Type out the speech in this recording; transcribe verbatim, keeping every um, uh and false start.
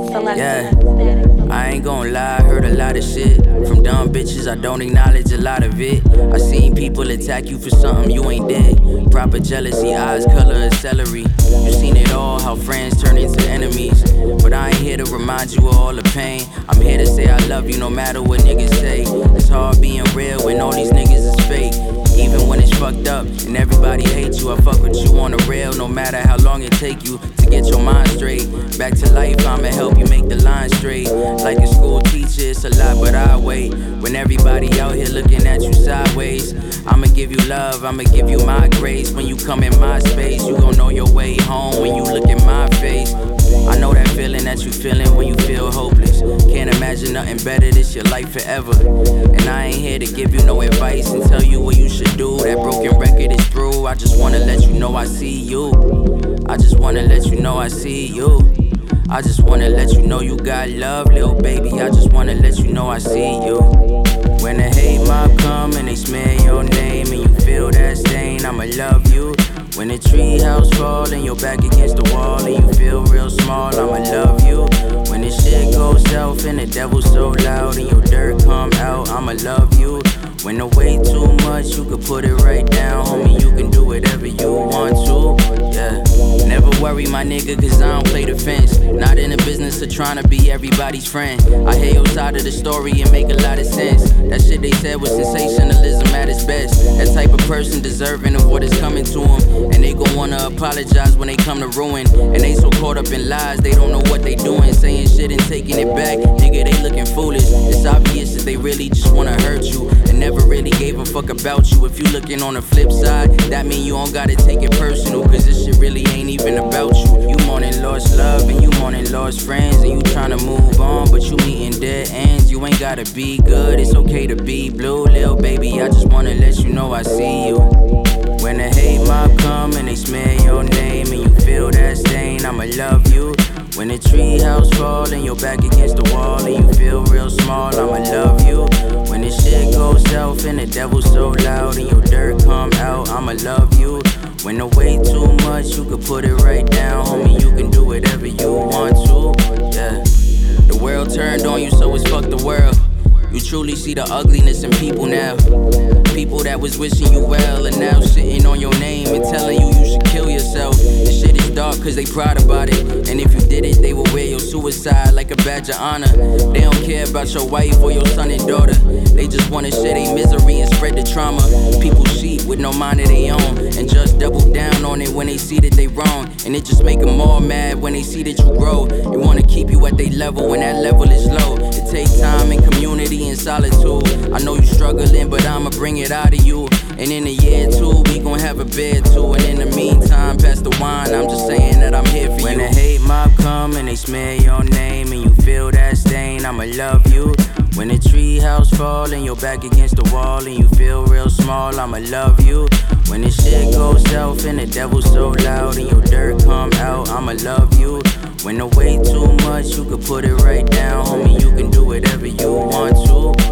Yeah, I ain't gon' lie, I heard a lot of shit from dumb bitches, I don't acknowledge a lot of it. I seen people attack you for something you ain't did. Proper jealousy, eyes color of celery. You seen it all, how friends turn into enemies. But I ain't here to remind you of all the pain. I'm here to say I love you no matter what niggas say. It's hard being real when all these niggas is fake. Even when it's fucked up and everybody hates you, I fuck with you on the rail no matter how long it take you to get your mind straight. Back to life, I'ma help you make the line straight. Like a school teacher, it's a lot, but I wait. When everybody out here looking at you sideways, I'ma give you love, I'ma give you my grace. When you come in my space, you gon' know your way home when you look in my face. I know that feeling that you feeling when you feel hopeless. Can't imagine nothing better, this your life forever. And I ain't here to give you no advice and tell you what you should do. That broken record is through. I just wanna let you know I see you. I just wanna let you know I see you. I just wanna let you know you got love, little baby. I just wanna let you know I see you. When the hate mob come and they smear your name and you feel that stain, I'ma love you. When the treehouse fall and you're back against the wall and you feel real small, I'ma love you. When this shit goes south and the devil's so loud and your dirt come out, I'ma love you. When the weight too much, you can put it right down, homie, you can do whatever you want to, yeah. Never worry, my nigga, cause I don't play defense. Not in the business of trying to be everybody's friend. I hear your side of the story and make a lot of sense. That shit they said was sensationalism at its best. That type of person deserving of what is coming to them. And they gon' wanna apologize when they come to ruin. And they so caught up in lies, they don't know what they doing. Saying shit and taking it back, nigga, they looking foolish. It's obvious that they really just wanna hurt you and never really gave a fuck about you. If you looking on the flip side, that mean you don't gotta take it personal, cause this shit really ain't even about you. You mourning lost love and you mourning lost friends, and you tryna move on, but you meeting dead ends. You ain't gotta be good, it's okay to be blue, lil' baby. I just wanna let you know I see you. When the hate mob come and they smear your name and you feel that stain, I'ma love you. When the treehouse fall and you're back against the wall and you feel real small, I'ma love you. When this shit goes south and the devil's so loud and your dirt come out, I'ma love you. When the weight too much, you can put it right down, homie, you can do whatever you want to, yeah. The world turned on you, so it's fuck the world. You truly see the ugliness in people now. People that was wishing you well and now sitting on your name and telling you you should kill yourself. This shit is dark cause they proud about it. And if you did it, they will wear your suicide like a badge of honor. They don't care about your wife or your son and daughter. They just wanna share their misery and spread the trauma. People cheat with no mind of their own and just double down on it when they see that they wrong. And it just make them all mad when they see that you grow. They wanna keep you at their level when that level is low. It takes time and community and solitude. I know you struggling, but I'ma bring it out of you. And in a year or two, we gon' have a bed too. And in the meantime, pass the wine, I'm just saying that I'm here for when you. When the hate mob come and they smear your name and you feel that stain, I'ma love you. When the treehouse fall and you're back against the wall and you feel real small, I'ma love you. When this shit goes south and the devil's so loud and your dirt come out, I'ma love you. When the weight too much, you can put it right down, homie, you can do whatever you want to.